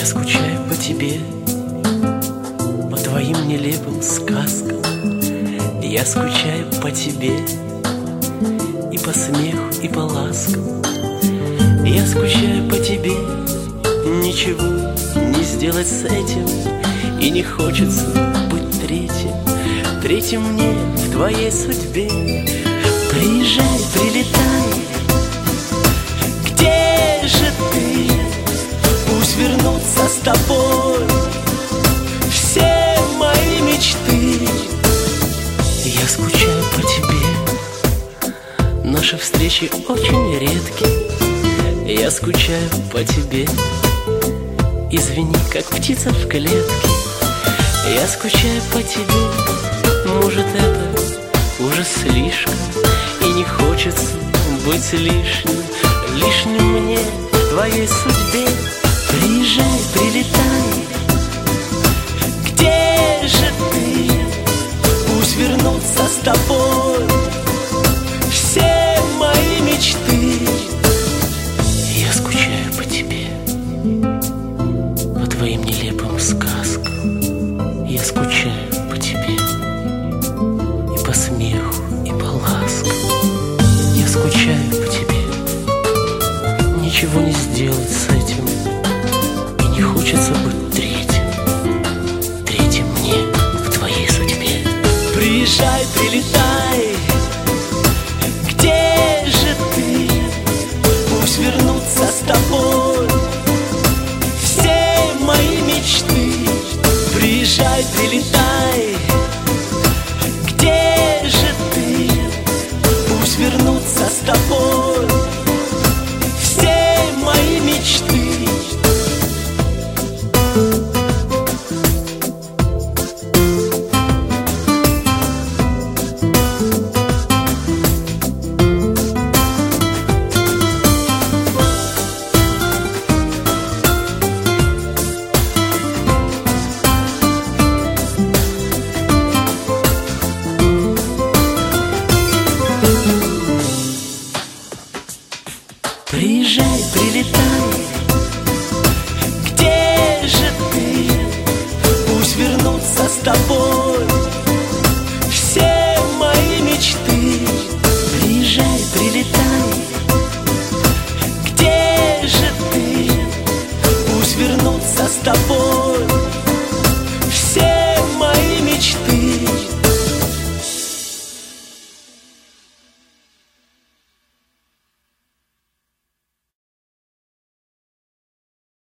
скучаю по тебе, по твоим нелепым сказкам. Я скучаю по тебе и по смеху, и по ласкам. Я скучаю по тебе, ничего не сделать с этим, и не хочется быть третьим, третьим мне в твоей судьбе. Приезжай, прилетай, где же ты? Пусть вернутся с тобой все мои мечты. Я скучаю по тебе, наши встречи очень редкие. Я скучаю по тебе, извини, как птица в клетке. Я скучаю по тебе, может, это уже слишком, и не хочется быть лишним, лишним мне в твоей судьбе. Приезжай, прилетай, где же ты? Пусть вернутся с тобой все мои мечты. Я скучаю по тебе, по твоим нелепым сказкам. Я скучаю по тебе и по смеху, и по ласкам. Я скучаю по тебе, ничего не сделать с этим, и не хочется быть третьим, третьим мне в твоей судьбе. Приезжай, прилетай,